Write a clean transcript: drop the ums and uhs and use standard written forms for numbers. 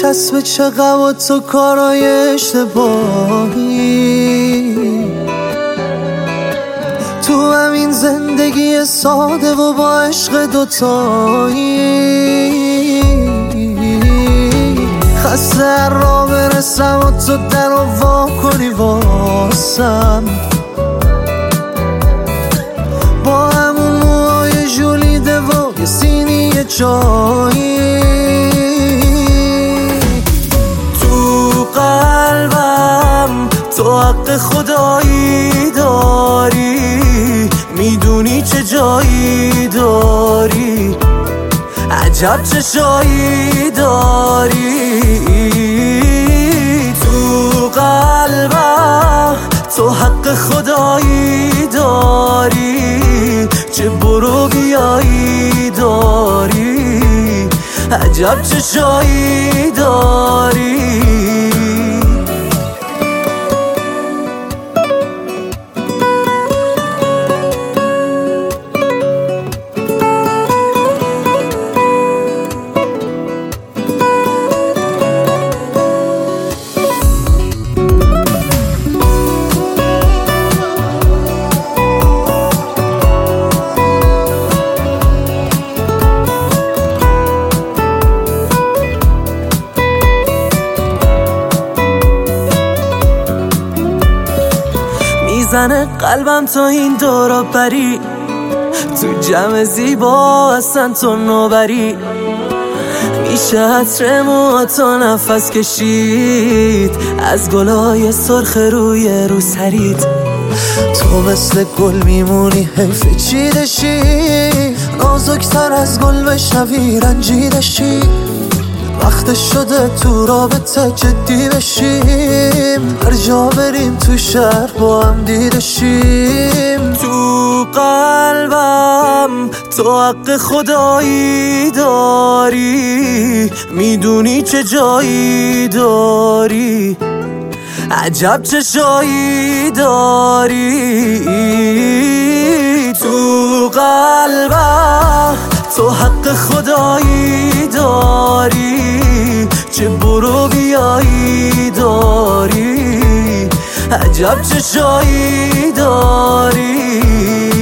چسب چقدر و تو کارای اشتباهی تو همین زندگی ساده و با عشق دوتایی. خسته را برسم و تو در رو وا کنی واسم، با همون موهای جولیده و یه سینی چایی. تو قلبم تو حق خدایی داری، میدونی چه جایی داری، عجب چه شایی داری. تو قلبم تو حق خدایی داری، چه برو بیایی داری، عجب چه شایی داری. میزنه قلبم تا این دورا بری، تو جمع زیبا اصلا تو نوبری. میشه عطر موهاتو نفس کشید، از گلای سرخ روی رو سرید. تو مثل گل میمونی حیف چیدشی، نازکتر از گل بشنوی رنجیدشی. وقت شده تو رابطه جدی بشیم، هر جا بریم تو شهر با هم دیدشیم. تو قلبم تو حق خدایی داری، میدونی چه جایی داری، عجب چه شایی داری. تو قلبم تو حق خدایی داری، چه برو بیایی داری، عجب چه شایی داری.